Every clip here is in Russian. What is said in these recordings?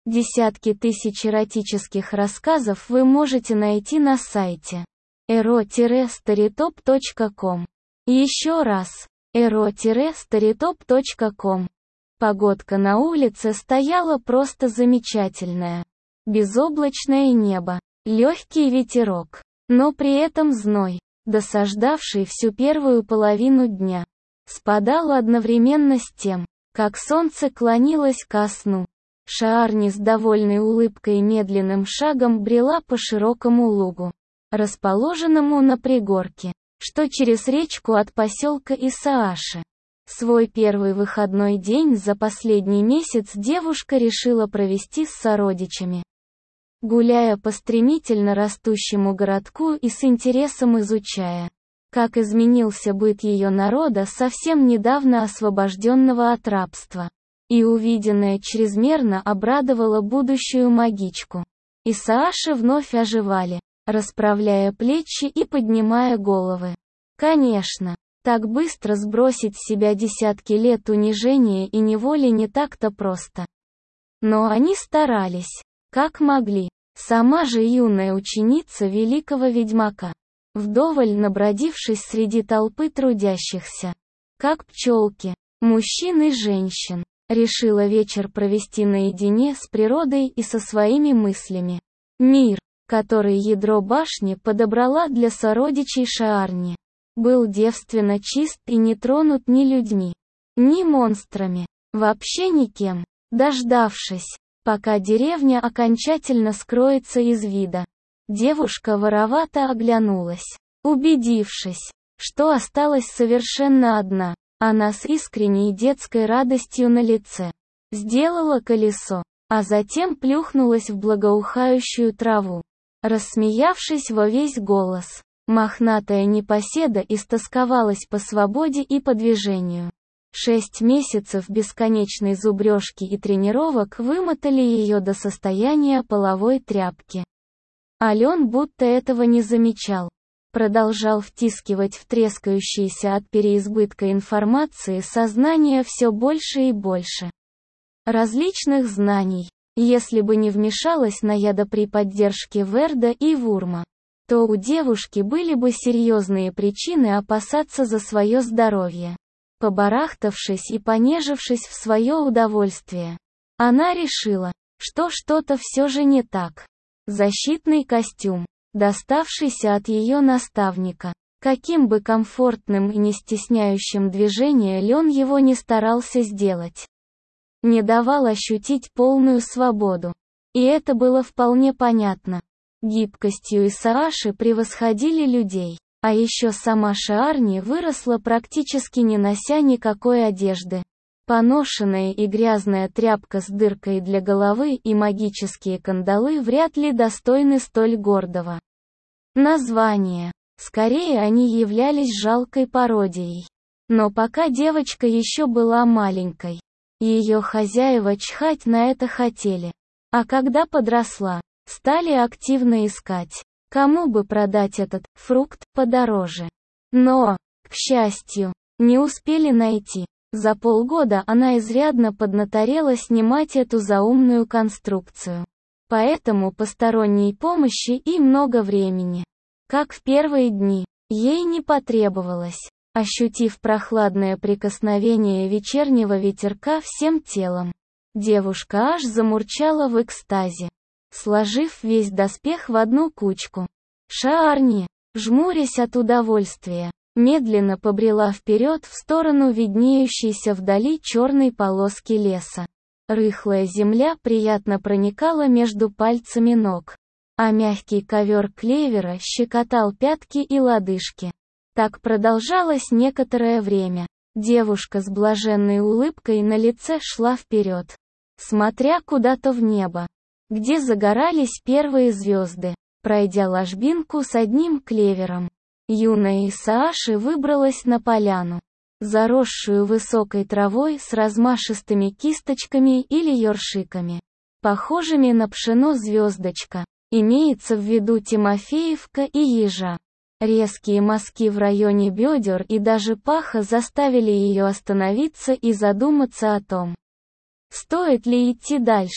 Десятки тысяч эротических рассказов вы можете найти на сайте ero-storytop.com. Еще раз, ero-storytop.com. Погодка на улице стояла просто замечательная. Безоблачное небо, легкий ветерок, но при этом зной, досаждавший всю первую половину дня, спадал одновременно с тем, как солнце клонилось ко сну. Шаарни с довольной улыбкой медленным шагом брела по широкому лугу, расположенному на пригорке, что через речку от поселка Исааши. Свой первый выходной день за последний месяц девушка решила провести с сородичами. Гуляя по стремительно растущему городку и с интересом изучая, как изменился быт ее народа, совсем недавно освобожденного от рабства. И увиденное чрезмерно обрадовало будущую магичку. Исааши вновь оживали, расправляя плечи и поднимая головы. Конечно, так быстро сбросить с себя десятки лет унижения и неволи не так-то просто. Но они старались, как могли. Сама же юная ученица великого ведьмака, вдоволь набродившись среди толпы трудящихся, как пчелки, мужчин и женщин, решила вечер провести наедине с природой и со своими мыслями. Мир, который ядро башни подобрала для сородичей Шаарни, был девственно чист и не тронут ни людьми, ни монстрами, вообще никем. Дождавшись, пока деревня окончательно скроется из вида, девушка воровато оглянулась. Убедившись, что осталась совершенно одна, она с искренней детской радостью на лице сделала колесо, а затем плюхнулась в благоухающую траву. Рассмеявшись во весь голос, мохнатая непоседа истосковалась по свободе и по движению. 6 месяцев бесконечной зубрежки и тренировок вымотали ее до состояния половой тряпки. Ален будто этого не замечал. Продолжал втискивать в трескающееся от переизбытка информации сознание все больше и больше различных знаний. Если бы не вмешалась Наяда при поддержке Верда и Вурма, то у девушки были бы серьезные причины опасаться за свое здоровье. Побарахтавшись и понежившись в свое удовольствие, она решила, что что-то все же не так. Защитный костюм, доставшийся от ее наставника, каким бы комфортным и не стесняющим движения Лен его не старался сделать, не давал ощутить полную свободу. И это было вполне понятно. Гибкостью Исааши превосходили людей, а еще сама Шаарни выросла практически не нося никакой одежды. Поношенная и грязная тряпка с дыркой для головы и магические кандалы вряд ли достойны столь гордого названия. Скорее они являлись жалкой пародией. Но пока девочка еще была маленькой, ее хозяева чхать на это хотели. А когда подросла, стали активно искать, кому бы продать этот фрукт подороже. Но, к счастью, не успели найти. За полгода она изрядно поднаторела снимать эту заумную конструкцию. Поэтому посторонней помощи и много времени, как в первые дни, ей не потребовалось. Ощутив прохладное прикосновение вечернего ветерка всем телом, девушка аж замурчала в экстазе, сложив весь доспех в одну кучку. Шаарни, жмурясь от удовольствия, медленно побрела вперед в сторону виднеющейся вдали черной полоски леса. Рыхлая земля приятно проникала между пальцами ног, а мягкий ковер клевера щекотал пятки и лодыжки. Так продолжалось некоторое время. Девушка с блаженной улыбкой на лице шла вперед, смотря куда-то в небо, где загорались первые звезды. Пройдя ложбинку с одним клевером, юная Исааши выбралась на поляну, заросшую высокой травой с размашистыми кисточками или ёршиками, похожими на пшено звездочка, имеется в виду Тимофеевка и ежа. Резкие мазки в районе бедер и даже паха заставили ее остановиться и задуматься о том, стоит ли идти дальше.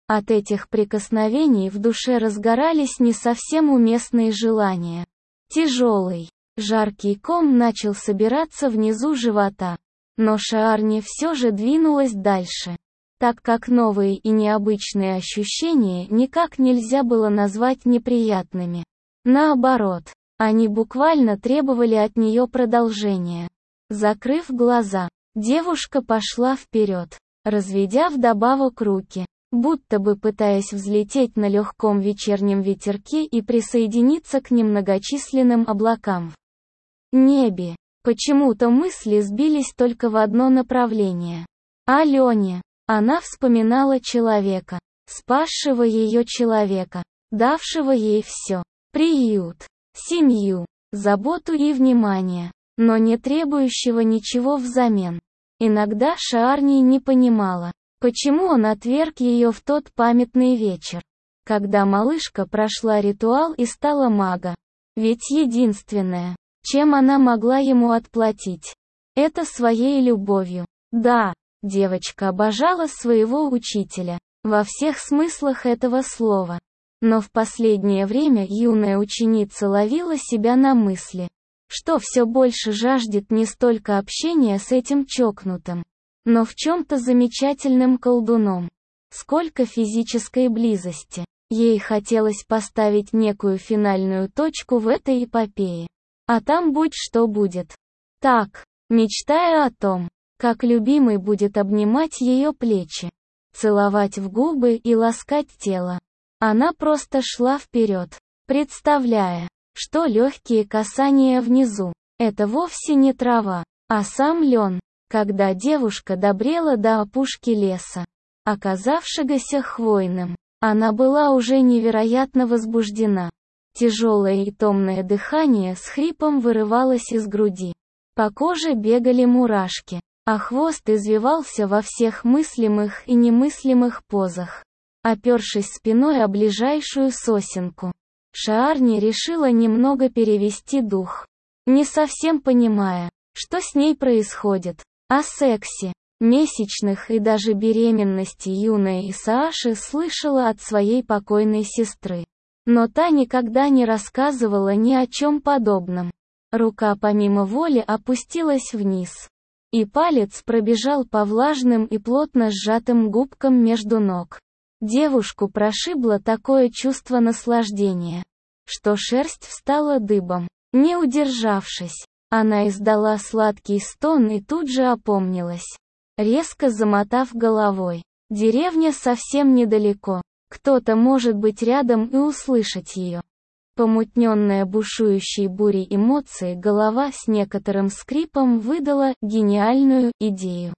От этих прикосновений в душе разгорались не совсем уместные желания. Тяжелый, жаркий ком начал собираться внизу живота. Но Шаарни все же двинулась дальше, так как новые и необычные ощущения никак нельзя было назвать неприятными. Наоборот, они буквально требовали от нее продолжения. Закрыв глаза, девушка пошла вперед, разведя вдобавок руки, будто бы пытаясь взлететь на легком вечернем ветерке и присоединиться к немногочисленным облакам в небе. Почему-то мысли сбились только в одно направление. О Лене. Она вспоминала человека, спасшего ее человека, давшего ей все: приют, семью, заботу и внимание, но не требующего ничего взамен. Иногда Шаарни не понимала, почему он отверг ее в тот памятный вечер, когда малышка прошла ритуал и стала мага. Ведь единственное, чем она могла ему отплатить, это своей любовью. Да, девочка обожала своего учителя, во всех смыслах этого слова. Но в последнее время юная ученица ловила себя на мысли, что все больше жаждет не столько общения с этим чокнутым, но в чем-то замечательным колдуном, сколько физической близости. Ей хотелось поставить некую финальную точку в этой эпопее. А там будь что будет. Так, мечтая о том, как любимый будет обнимать ее плечи, целовать в губы и ласкать тело, она просто шла вперед, представляя, что легкие касания внизу — это вовсе не трава, а сам лен. Когда девушка добрела до опушки леса, оказавшегося хвойным, она была уже невероятно возбуждена. Тяжелое и томное дыхание с хрипом вырывалось из груди. По коже бегали мурашки, а хвост извивался во всех мыслимых и немыслимых позах. Опершись спиной о ближайшую сосенку, Шаарни решила немного перевести дух, не совсем понимая, что с ней происходит. О сексе, месячных и даже беременности юная Исааши слышала от своей покойной сестры. Но та никогда не рассказывала ни о чем подобном. Рука помимо воли опустилась вниз, и палец пробежал по влажным и плотно сжатым губкам между ног. Девушку прошибло такое чувство наслаждения, что шерсть встала дыбом. Не удержавшись, она издала сладкий стон и тут же опомнилась, резко замотав головой. Деревня совсем недалеко. Кто-то может быть рядом и услышать ее. Помутненная бушующей бурей эмоций голова с некоторым скрипом выдала гениальную идею.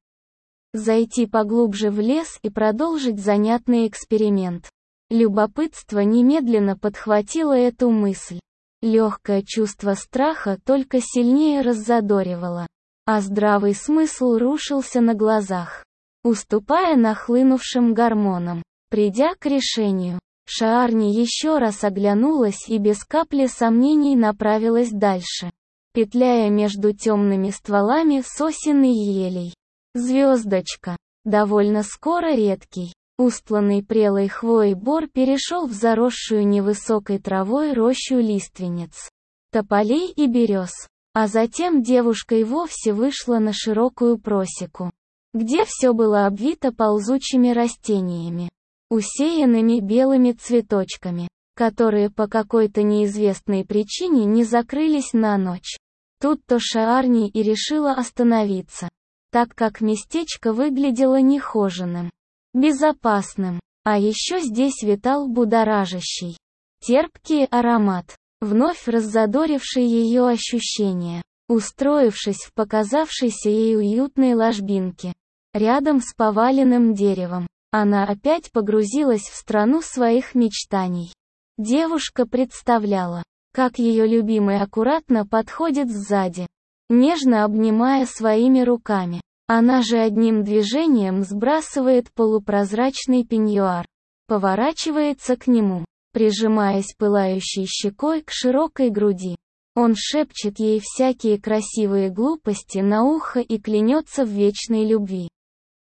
Зайти поглубже в лес и продолжить занятный эксперимент. Любопытство немедленно подхватило эту мысль. Легкое чувство страха только сильнее раззадоривало, а здравый смысл рушился на глазах, уступая нахлынувшим гормонам. Придя к решению, Шаарни еще раз оглянулась и без капли сомнений направилась дальше, петляя между темными стволами сосен и елей. Звездочка. Довольно скоро редкий, устланный прелой хвоей бор перешел в заросшую невысокой травой рощу лиственниц, тополей и берез, а затем девушка и вовсе вышла на широкую просеку, где все было обвито ползучими растениями, усеянными белыми цветочками, которые по какой-то неизвестной причине не закрылись на ночь. Тут-то Шаарни и решила остановиться, так как местечко выглядело нехоженным, безопасным, а еще здесь витал будоражащий, терпкий аромат, вновь раззадоривший ее ощущения. Устроившись в показавшейся ей уютной ложбинке, рядом с поваленным деревом, она опять погрузилась в страну своих мечтаний. Девушка представляла, как ее любимый аккуратно подходит сзади, нежно обнимая своими руками. Она же одним движением сбрасывает полупрозрачный пеньюар, поворачивается к нему, прижимаясь пылающей щекой к широкой груди. Он шепчет ей всякие красивые глупости на ухо и клянется в вечной любви.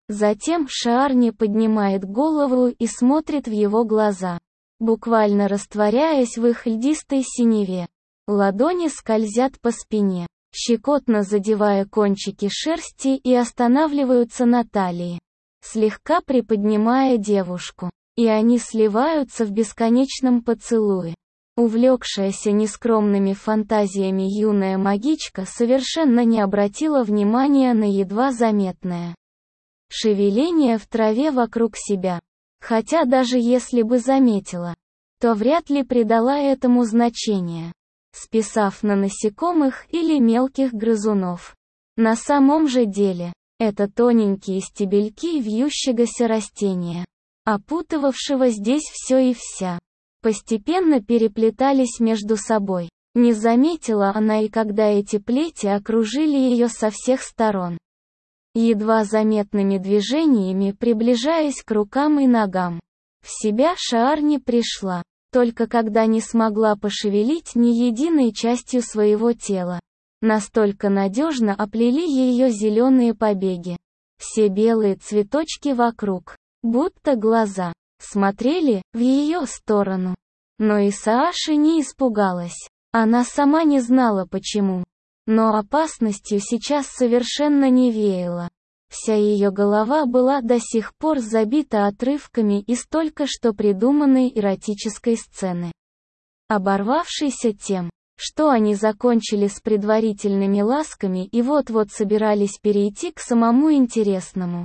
Затем Шаарни поднимает голову и смотрит в его глаза, буквально растворяясь в их льдистой синеве. Ладони скользят по спине, щекотно задевая кончики шерсти и останавливаются на талии, слегка приподнимая девушку, и они сливаются в бесконечном поцелуе. Увлекшаяся нескромными фантазиями юная магичка совершенно не обратила внимания на едва заметное шевеление в траве вокруг себя. Хотя даже если бы заметила, то вряд ли придала этому значение, списав на насекомых или мелких грызунов. На самом же деле, это тоненькие стебельки вьющегося растения, опутывавшего здесь все и вся, постепенно переплетались между собой. Не заметила она и когда эти плети окружили ее со всех сторон, едва заметными движениями приближаясь к рукам и ногам. В себя Шаарни пришла, только когда не смогла пошевелить ни единой частью своего тела. Настолько надежно оплели ее зеленые побеги. Все белые цветочки вокруг, будто глаза, смотрели в ее сторону. Но Исааши не испугалась. Она сама не знала почему. Но опасностью сейчас совершенно не веяло. Вся ее голова была до сих пор забита отрывками из только что придуманной эротической сцены, оборвавшейся тем, что они закончили с предварительными ласками и вот-вот собирались перейти к самому интересному.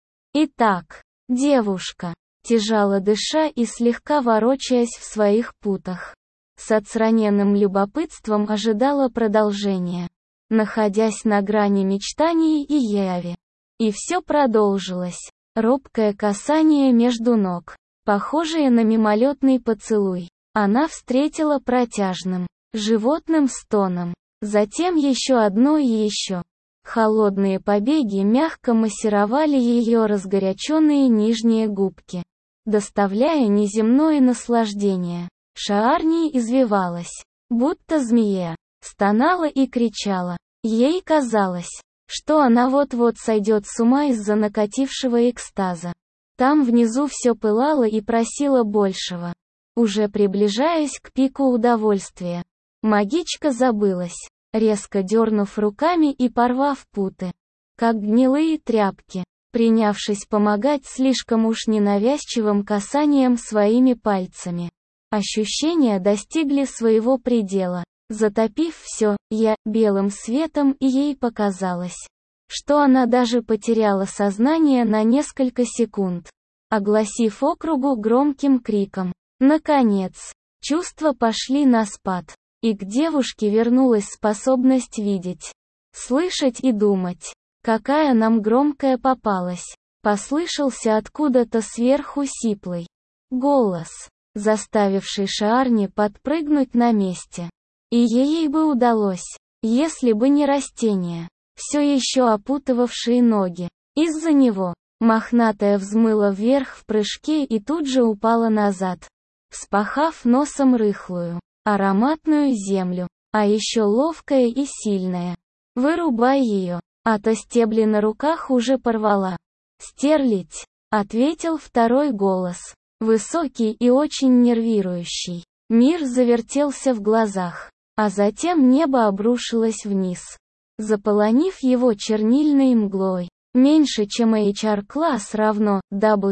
Итак, девушка, тяжело дыша и слегка ворочаясь в своих путах, с отстраненным любопытством ожидала продолжения, находясь на грани мечтаний и яви. И все продолжилось. Робкое касание между ног, похожее на мимолетный поцелуй, она встретила протяжным, животным стоном. Затем еще одно и еще. Холодные побеги мягко массировали ее разгоряченные нижние губки, доставляя неземное наслаждение. Шаарни извивалась, будто змея, стонала и кричала. Ей казалось, что она вот-вот сойдет с ума из-за накатившего экстаза. Там внизу все пылало и просило большего. Уже приближаясь к пику удовольствия, магичка забылась, резко дернув руками и порвав путы, как гнилые тряпки, принявшись помогать слишком уж ненавязчивым касанием своими пальцами. Ощущения достигли своего предела, затопив все, белым светом, и ей показалось, что она даже потеряла сознание на несколько секунд, огласив округу громким криком. Наконец, чувства пошли на спад, и к девушке вернулась способность видеть, слышать и думать. Какая нам громкая попалась, послышался откуда-то сверху сиплый голос, заставивший Шаарни подпрыгнуть на месте. И ей бы удалось, если бы не растения, все еще опутывавшие ноги. Из-за него, мохнатая взмыла вверх в прыжке и тут же упала назад, вспахав носом рыхлую, ароматную землю, а еще ловкая и сильная. «Вырубай ее, а то стебли на руках уже порвала». «Стерлить», — ответил второй голос, высокий и очень нервирующий. Мир завертелся в глазах. А затем небо обрушилось вниз, заполонив его чернильной мглой. Меньше чем HR-класс равно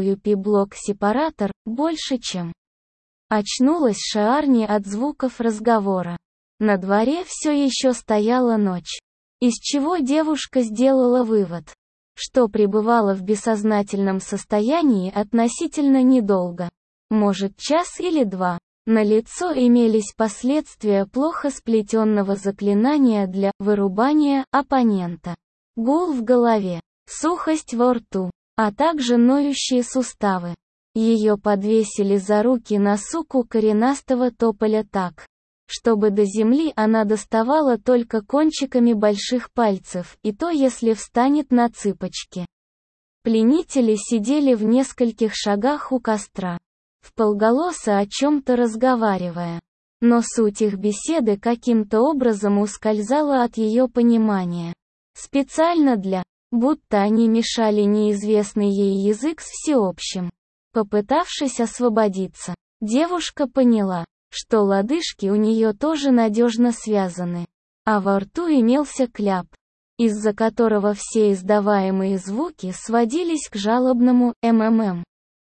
WP-блок-сепаратор, больше чем. Очнулась Шаарни от звуков разговора. На дворе все еще стояла ночь. Из чего девушка сделала вывод, что пребывала в бессознательном состоянии относительно недолго. Может, час или два. На лицо имелись последствия плохо сплетенного заклинания для вырубания оппонента. Гул в голове, сухость во рту, а также ноющие суставы. Ее подвесили за руки на суку коренастого тополя так, чтобы до земли она доставала только кончиками больших пальцев, и то если встанет на цыпочки. Пленители сидели в нескольких шагах у костра, вполголоса о чем-то разговаривая. Но суть их беседы каким-то образом ускользала от ее понимания. Специально для будто они мешали неизвестный ей язык с всеобщим. Попытавшись освободиться, девушка поняла, что лодыжки у нее тоже надежно связаны, а во рту имелся кляп, из-за которого все издаваемые звуки сводились к жалобному «ммм».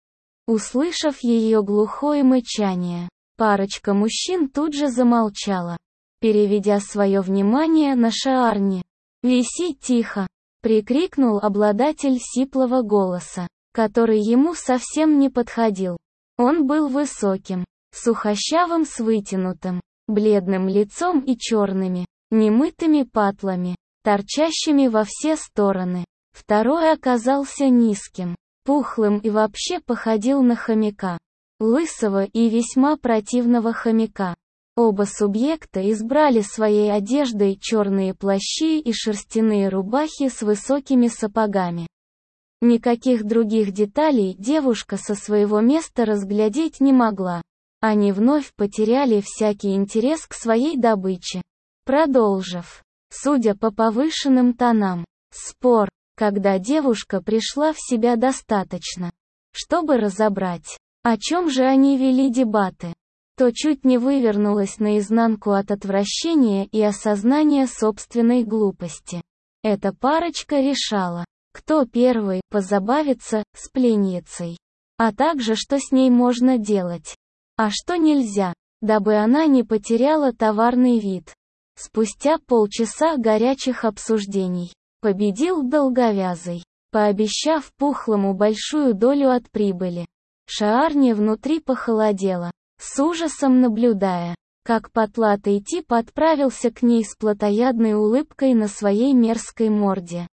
Услышав ее глухое мычание, парочка мужчин тут же замолчала, переведя свое внимание на Шаарни. «Виси тихо!» — прикрикнул обладатель сиплого голоса, который ему совсем не подходил. Он был высоким, сухощавым с вытянутым, бледным лицом и черными, немытыми патлами, торчащими во все стороны. Второй оказался низким, пухлым и вообще походил на хомяка. Лысого и весьма противного хомяка. Оба субъекта избрали своей одеждой черные плащи и шерстяные рубахи с высокими сапогами. Никаких других деталей девушка со своего места разглядеть не могла. Они вновь потеряли всякий интерес к своей добыче. Продолжив, судя по повышенным тонам, спор, когда девушка пришла в себя достаточно, чтобы разобрать, о чем же они вели дебаты, то чуть не вывернулась наизнанку от отвращения и осознания собственной глупости. Эта парочка решала, кто первый позабавится с пленницей, а также что с ней можно делать, а что нельзя, дабы она не потеряла товарный вид. Спустя полчаса горячих обсуждений, победил долговязый, пообещав пухлому большую долю от прибыли. Шаарни внутри похолодела, с ужасом наблюдая, как потлатый тип отправился к ней с плотоядной улыбкой на своей мерзкой морде.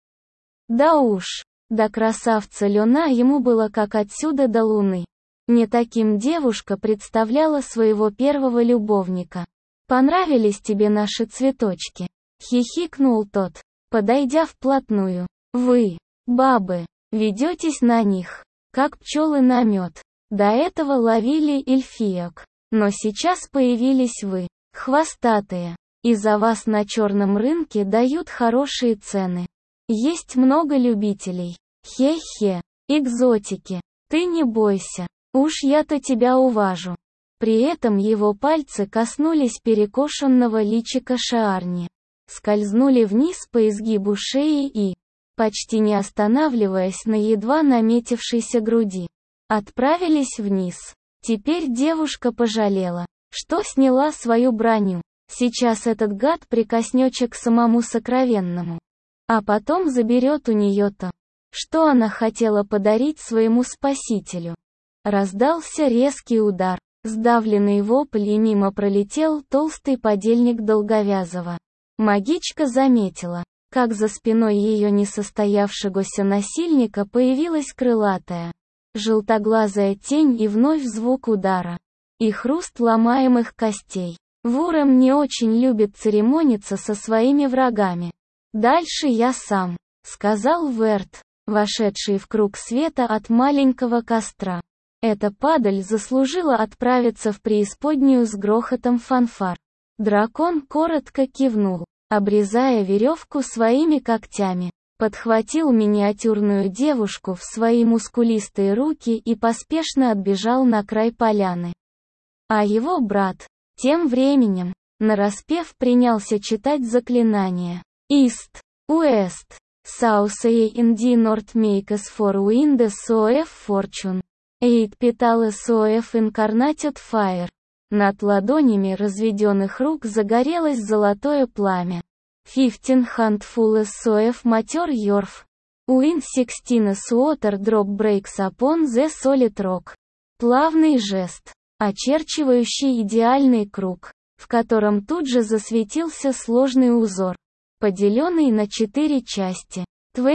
Да уж, до красавца Лена ему было как отсюда до луны. Не таким девушка представляла своего первого любовника. «Понравились тебе наши цветочки?» — хихикнул тот, подойдя вплотную. «Вы, бабы, ведетесь на них, как пчелы на мед. До этого ловили эльфиек, но сейчас появились вы, хвостатые, и за вас на черном рынке дают хорошие цены. Есть много любителей. Хе-хе, экзотики, ты не бойся, уж я-то тебя уважу». При этом его пальцы коснулись перекошенного личика Шаарни, скользнули вниз по изгибу шеи и, почти не останавливаясь на едва наметившейся груди, отправились вниз. Теперь девушка пожалела, что сняла свою броню. Сейчас этот гад прикоснется к самому сокровенному, а потом заберет у нее то, что она хотела подарить своему спасителю. Раздался резкий удар, сдавленный вопль, и мимо пролетел толстый подельник долговязого. Магичка заметила, как за спиной ее несостоявшегося насильника появилась крылатая, желтоглазая тень, и вновь звук удара и хруст ломаемых костей. Вурем не очень любит церемониться со своими врагами. «Дальше я сам», — сказал Верт, вошедший в круг света от маленького костра. Эта падаль заслужила отправиться в преисподнюю с грохотом фанфар. Дракон коротко кивнул, обрезая веревку своими когтями, подхватил миниатюрную девушку в свои мускулистые руки и поспешно отбежал на край поляны. А его брат, тем временем, нараспев принялся читать заклинания. East, West, South and North make us for windows of fortune. Eight petals of incarnated fire. Над ладонями разведенных рук загорелось золотое пламя. 15 handfuls of mature yorf. Wind 16 water drop breaks upon the solid rock. Плавный жест, очерчивающий идеальный круг, в котором тут же засветился сложный узор, поделенный на 4 части.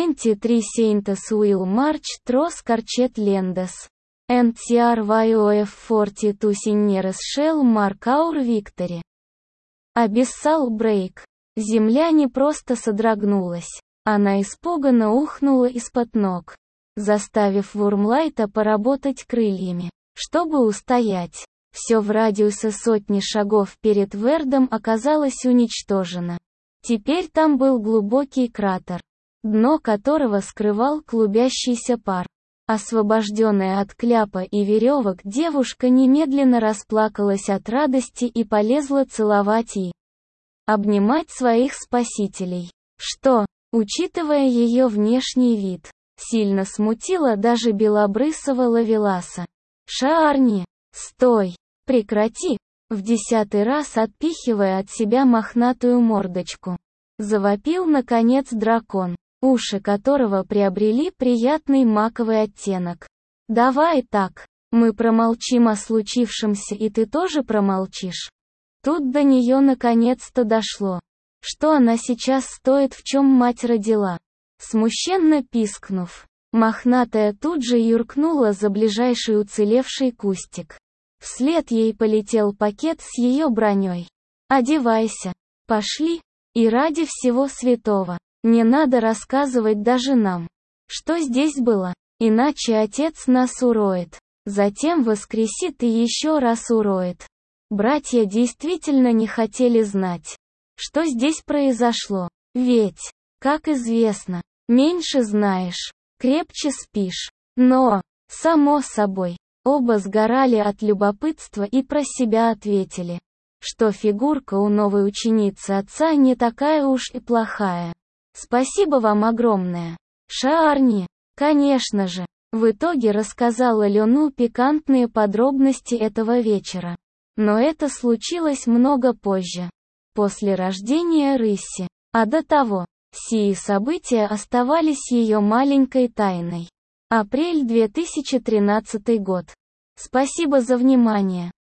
23 saints will march through scorched lands. And CRYOF 42 sinners shall mark our victory. Абиссал брейк. Земля не просто содрогнулась, она испуганно ухнула из-под ног, заставив Вурмлайта поработать крыльями, чтобы устоять. Все в радиусе сотни шагов перед Вердом оказалось уничтожено. Теперь там был глубокий кратер, дно которого скрывал клубящийся пар. Освобожденная от кляпа и веревок, девушка немедленно расплакалась от радости и полезла целовать и обнимать своих спасителей. Что, учитывая ее внешний вид, сильно смутило даже белобрысого ловеласа. «Шаарни, стой! Прекрати!» В 10-й раз отпихивая от себя мохнатую мордочку, завопил наконец дракон, уши которого приобрели приятный маковый оттенок. «Давай так, мы промолчим о случившемся, и ты тоже промолчишь». Тут до нее наконец-то дошло, что она сейчас стоит, в чем мать родила. Смущенно пискнув, мохнатая тут же юркнула за ближайший уцелевший кустик. Вслед ей полетел пакет с ее броней. «Одевайся, пошли, и ради всего святого, не надо рассказывать даже нам, что здесь было, иначе отец нас уроет, затем воскресит и еще раз уроет». Братья действительно не хотели знать, что здесь произошло, ведь, как известно, меньше знаешь, крепче спишь. Но, само собой, оба сгорали от любопытства и про себя ответили, что фигурка у новой ученицы отца не такая уж и плохая. «Спасибо вам огромное, Шаарни!» Конечно же, в итоге рассказала Лену пикантные подробности этого вечера. Но это случилось много позже, после рождения Рыси. А до того, сии события оставались ее маленькой тайной. Апрель 2013 год. Спасибо за внимание.